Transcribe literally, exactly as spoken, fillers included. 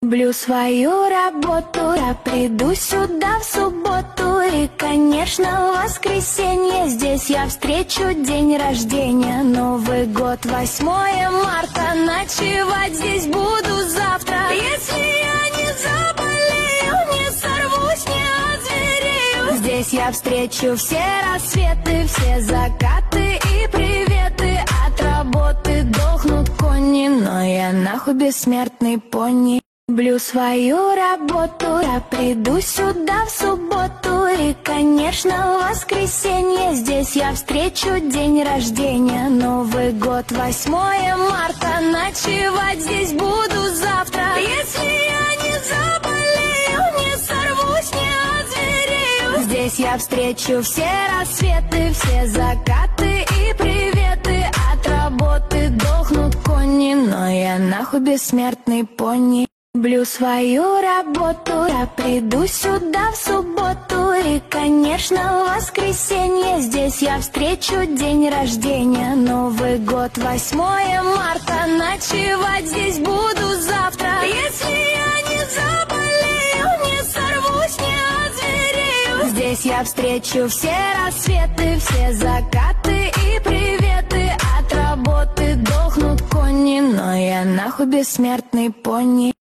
Люблю свою работу, я приду сюда в субботу. И, конечно, в воскресенье здесь я встречу день рождения. Новый год, восьмое марта, ночевать здесь буду завтра. Если я не заболею, не сорвусь, не озверею, здесь я встречу все рассветы, все закаты и приветы. От работы дохнут кони, но я нахуй бессмертный пони. Люблю свою работу, я приду сюда в субботу. И, конечно, в воскресенье здесь я встречу день рождения. Новый год, восьмое марта, ночевать здесь буду завтра. Если я не заболею, не сорвусь, не озверею, здесь я встречу все рассветы, все закаты и приветы. От работы дохнут кони, но я нахуй бессмертный пони. Люблю свою работу, я приду сюда в субботу. И, конечно, в воскресенье здесь я встречу день рождения. Новый год, восьмое марта, ночевать здесь буду завтра. Если я не заболею, не сорвусь, не озверею, здесь я встречу все рассветы, все закаты и приветы. От работы дохнут кони, но я нахуй бессмертный пони.